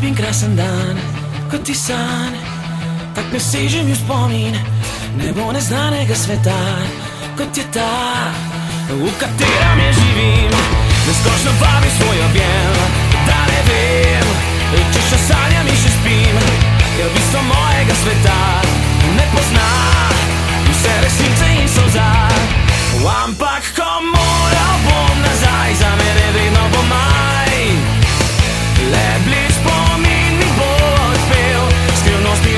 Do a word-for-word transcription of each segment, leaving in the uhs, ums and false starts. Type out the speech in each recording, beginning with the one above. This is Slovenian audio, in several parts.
lep in krasen dan, kot ti san, tak me sežem v spomin nebo neznanega sveta, kot je ta, v katerem je živim. Neskončno vabi svoj objem, da ne vem, če še sanjam in še spim, ker bistvo mojega sveta ne pozna vse resnice in solza. Ampak ko moral bom nazaj, za mene vedno bo manj. Le bliž spomin mi bo odpel skrivnostni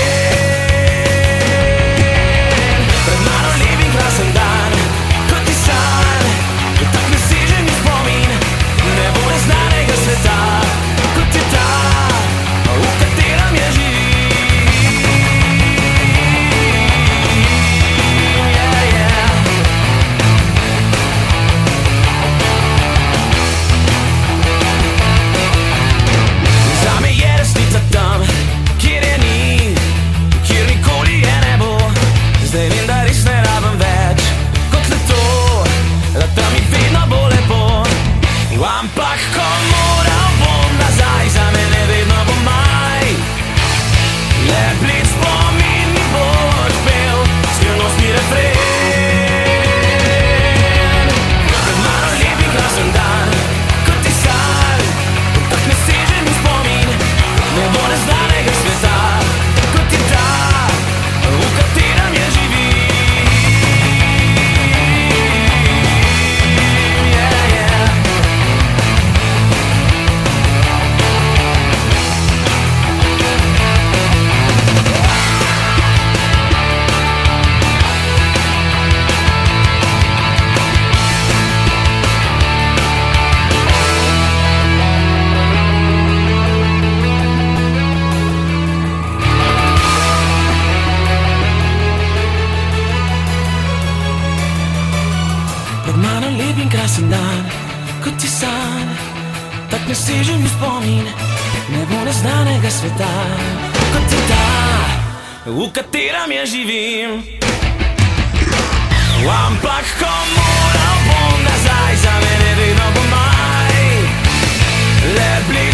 refren. Pred mano lep in krasen dan, kot ti san, tak ne sežem v spomin nebo neznanega sveta, kot je ta, v katerem je živim. Tam, kjer je ni, kjer nikoli je ne bo. Zdaj vem, da res ne rabim več kot le to, da tam mi vedno bo lepo. Ampak ko moral bom nazaj, za mene vedno bo manj. Le bled spomin mi bo odpel skrivnostni refren. Pred mano lep in krasen dan, kot ti san, tak ne sežem v spomin nebo neznanega sveta, kot je ta, v katerem je živim. Yeah, yeah. Pred mano lep in krasen dan, kot ti san, tak ne sežem v spomin nebo neznanega sveta, kot je ta, v katerem je živim. Ampak ko moral bom nazaj, za mene vedno bo manj. Le bliž